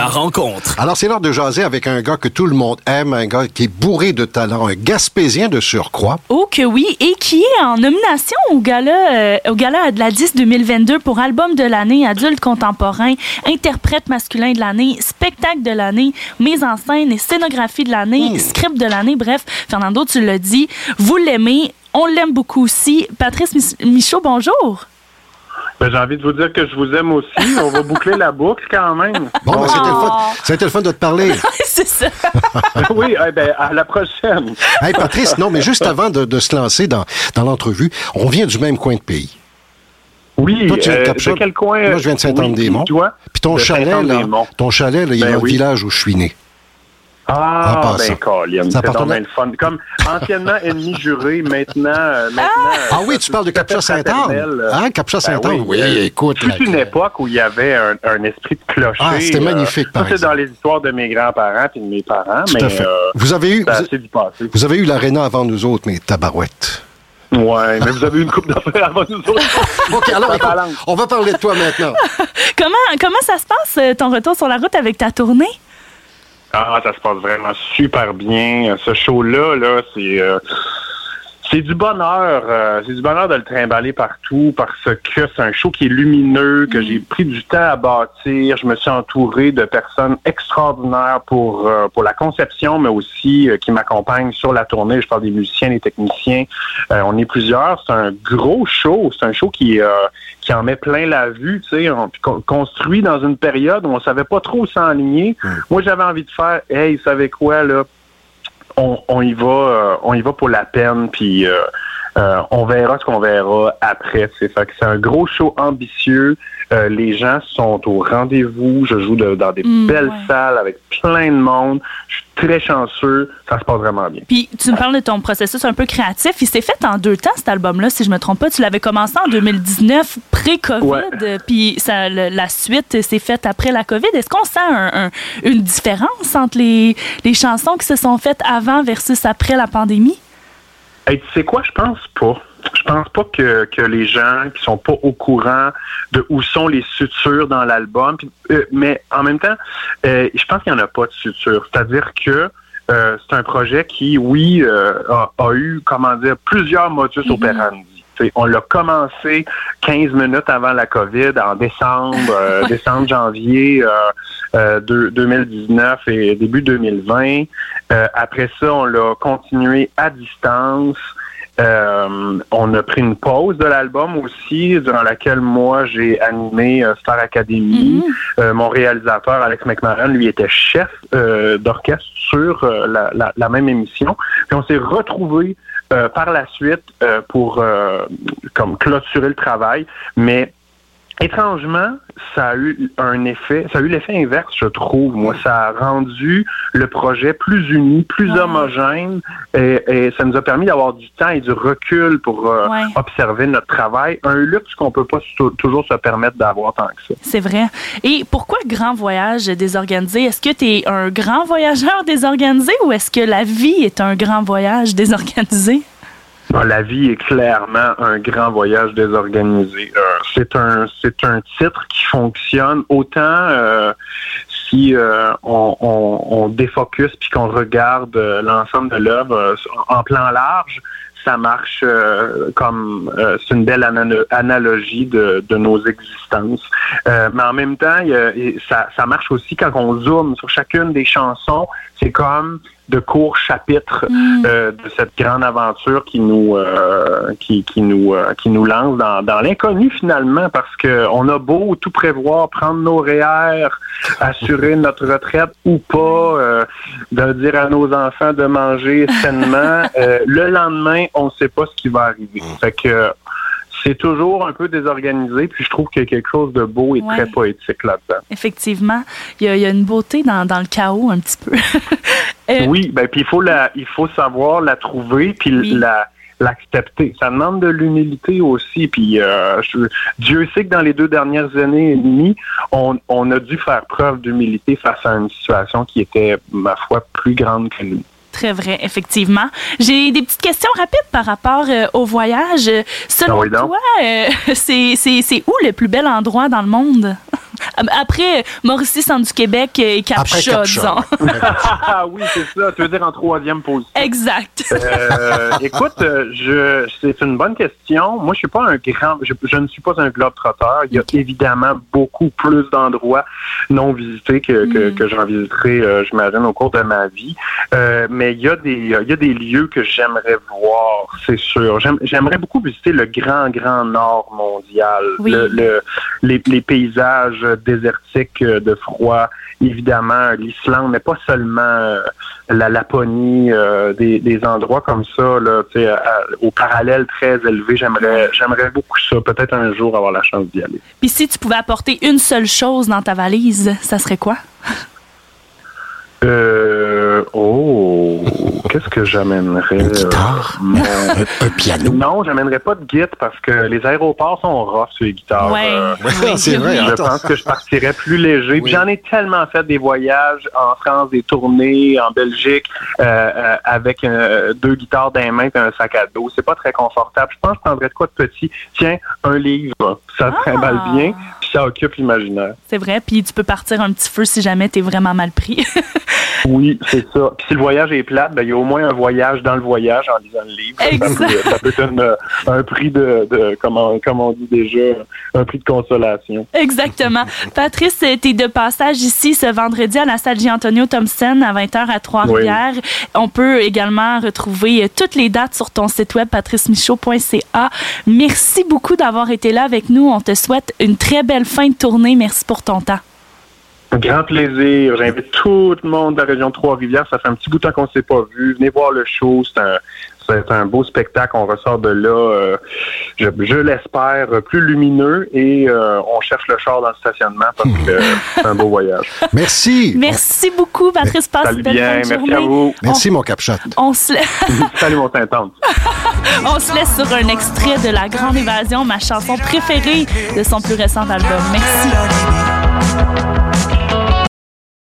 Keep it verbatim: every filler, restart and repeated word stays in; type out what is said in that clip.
la rencontre. Alors, c'est l'heure de jaser avec un gars que tout le monde aime, un gars qui est bourré de talent, un Gaspésien de surcroît. Oh que oui, et qui est en nomination au gala, euh, au gala de la D I S deux mille vingt-deux pour album de l'année, adulte contemporain, interprète masculin de l'année, spectacle de l'année, mise en scène et scénographie de l'année, mmh. script de l'année. Bref, Fernando, tu l'as dit, vous l'aimez, on l'aime beaucoup aussi. Patrice Michaud, bonjour. Ben, j'ai envie de vous dire que je vous aime aussi. On va boucler la boucle quand même. Bon, ben, c'était, le fun. c'était le fun de te parler. C'est ça. Oui, eh ben, à la prochaine. Hey, Patrice, non, mais juste avant de, de se lancer dans, dans l'entrevue, on vient du même coin de pays. Oui, toi, tu viens de, euh, de quel coin? Moi, je viens de Saint-Anne-des-Monts. Oui, puis ton chalet, là, ton chalet, là, il y a ben un oui. village où je suis né. Ah, ben, Colin, c'est donc bien le fun. Comme anciennement ennemi juré, maintenant... Euh, maintenant ah euh, oui, tu parles de Captcha-Sainte-Anne. Hein, Captcha-Sainte-Anne, ben oui. oui, écoute. Toute une époque où il y avait un, un esprit de clocher. Ah, c'était magnifique, euh, par Ça, c'est dans les histoires de mes grands-parents et de mes parents, Tout mais à fait. Euh, vous avez eu, c'est du passé. Vous avez eu l'aréna avant nous autres, mais tabarouette. Ouais, mais vous avez eu une coupe d'affaires avant nous autres. OK, alors, écoute, on va parler de toi maintenant. comment, comment ça se passe, ton retour sur la route avec ta tournée? Ah, ça se passe vraiment super bien. Ce show-là, là, c'est euh, c'est du bonheur. Euh, c'est du bonheur de le trimballer partout parce que c'est un show qui est lumineux, que mmh. j'ai pris du temps à bâtir. Je me suis entouré de personnes extraordinaires pour euh, pour la conception, mais aussi euh, qui m'accompagnent sur la tournée. Je parle des musiciens, des techniciens. Euh, on est plusieurs. C'est un gros show. C'est un show qui euh, qui en met plein la vue, tu sais, on, construit dans une période où on savait pas trop où s'enligner. Mmh. Moi, j'avais envie de faire, hey, vous savez quoi, là, on, on y va, euh, on y va pour la peine, puis euh, euh, on verra ce qu'on verra après. C'est fait que c'est un gros show ambitieux. Euh, les gens sont au rendez-vous. Je joue de, dans des mmh, belles ouais. salles avec plein de monde. Je suis très chanceux. Ça se passe vraiment bien. Puis, tu me parles de ton processus un peu créatif. Il s'est fait en deux temps, cet album-là, si je me trompe pas. Tu l'avais commencé en deux mille dix-neuf, pré-COVID. Ouais. Puis, ça, le, la suite s'est faite après la COVID. Est-ce qu'on sent un, un, une différence entre les, les chansons qui se sont faites avant versus après la pandémie? Hey, tu sais quoi? Je pense pas. Je pense pas que, que les gens qui sont pas au courant de où sont les sutures dans l'album, puis, euh, mais en même temps, euh, je pense qu'il n'y en a pas de sutures. C'est-à-dire que euh, c'est un projet qui, oui, euh, a, a eu, comment dire, plusieurs modus mm-hmm. operandi. T'sais, on l'a commencé quinze minutes avant la COVID, en décembre, euh, décembre, janvier euh, euh, de, deux mille dix-neuf et début deux mille vingt. Euh, après ça, on l'a continué à distance. Euh, on a pris une pause de l'album aussi, durant laquelle moi, j'ai animé euh, Star Academy. Mm-hmm. Euh, mon réalisateur, Alex McMahon, lui, était chef euh, d'orchestre sur euh, la, la, la même émission. Puis on s'est retrouvés euh, par la suite euh, pour euh, comme clôturer le travail, mais étrangement, ça a eu un effet, ça a eu l'effet inverse, je trouve. Moi, ça a rendu le projet plus uni, plus ouais. homogène, et, et ça nous a permis d'avoir du temps et du recul pour euh, ouais. observer notre travail. Un luxe qu'on peut pas t- toujours se permettre d'avoir tant que ça. C'est vrai. Et pourquoi Grand Voyage désorganisé? Est-ce que tu es un grand voyageur désorganisé ou est-ce que la vie est un grand voyage désorganisé? Bon, la vie est clairement un grand voyage désorganisé. Euh, c'est un c'est un titre qui fonctionne autant euh, si euh, on, on, on défocus puis qu'on regarde euh, l'ensemble de l'œuvre euh, en plan large. Ça marche euh, comme euh, c'est une belle analo- analogie de, de nos existences. Euh, mais en même temps, y a, y, ça, ça marche aussi quand on zoome sur chacune des chansons. C'est comme de courts chapitres mm. euh, de cette grande aventure qui nous euh, qui, qui nous euh, qui nous lance dans, dans l'inconnu finalement, parce que on a beau tout prévoir, prendre nos R E E R, assurer notre retraite ou pas, euh, de dire à nos enfants de manger sainement, euh, le lendemain on ne sait pas ce qui va arriver. Fait que c'est toujours un peu désorganisé, puis je trouve qu'il y a quelque chose de beau et ouais. très poétique là-dedans. Effectivement. Il y a, il y a une beauté dans, dans le chaos, un petit peu. euh... Oui, ben puis il faut la, il faut savoir la trouver, puis oui. la, l'accepter. Ça demande de l'humilité aussi, puis euh, je, Dieu sait que dans les deux dernières années et demie, on, on a dû faire preuve d'humilité face à une situation qui était, ma foi, plus grande que nous. Très vrai, effectivement. J'ai des petites questions rapides par rapport euh, au voyage. Selon ah oui, toi, euh, c'est, c'est, c'est où le plus bel endroit dans le monde? Après Mauricie, Centre du Québec et Captcha, disons. Ah oui, c'est ça. Tu veux dire en troisième position. Exact. Euh, écoute, je, c'est une bonne question. Moi, je suis pas un grand... Je, je ne suis pas un globe-trotteur. Il y a okay. évidemment beaucoup plus d'endroits non visités que, mm. que, que j'en visiterai, euh, j'imagine, au cours de ma vie. Euh, mais il y a des il y a des lieux que j'aimerais voir, c'est sûr. J'aime, j'aimerais beaucoup visiter le grand, grand nord mondial. Oui. Le, le, les, les paysages désertiques de froid, évidemment, l'Islande, mais pas seulement la Laponie, euh, des, des endroits comme ça, là, tu sais, au parallèle très élevé. J'aimerais, j'aimerais beaucoup ça. Peut-être un jour avoir la chance d'y aller. Puis si tu pouvais apporter une seule chose dans ta valise, ça serait quoi? Euh, oh, qu'est-ce que j'amènerais? Une guitare? Euh, mon... un, un piano? Non, j'amènerais pas de guitare parce que les aéroports sont rough sur les guitares. Ouais, euh, oui, c'est vrai. Je attends. pense que je partirais plus léger. Oui. Puis j'en ai tellement fait des voyages en France, des tournées en Belgique euh, euh, avec euh, deux guitares dans les mains et un sac à dos. C'est pas très confortable. Je pense que je prendrais de quoi de petit? Tiens, un livre. Ça se trimballe Ah. bien puis ça occupe l'imaginaire. C'est vrai, puis tu peux partir un petit feu si jamais t'es vraiment mal pris. Oui, c'est ça. Puis si le voyage est plate, ben il y a au moins un voyage dans le voyage en lisant le livre. Exact. Ça peut, ça peut être une, un prix de, de comment, comment on dit déjà, un prix de consolation. Exactement. Patrice, t'es de passage ici ce vendredi à la salle J-Antonio Thompson à vingt heures à Trois-Rivières. Oui. On peut également retrouver toutes les dates sur ton site web patrice michaud point c a. Merci beaucoup d'avoir été là avec nous. On te souhaite une très belle fin de tournée. Merci pour ton temps. Un grand plaisir. J'invite tout le monde de la région de Trois-Rivières. Ça fait un petit bout de temps qu'on ne s'est pas vu. Venez voir le show. C'est un, c'est un beau spectacle. On ressort de là, euh, je, je l'espère, plus lumineux. Et euh, on cherche le char dans le stationnement parce que euh, c'est un beau voyage. Merci. Merci beaucoup, Patrice. Passe une belle bien. Merci journée. À vous. Merci, on, mon Capchat. On se Salut, mon Tintante. On se laisse sur un extrait de La Grande Évasion, ma chanson préférée de son plus récent album. Merci.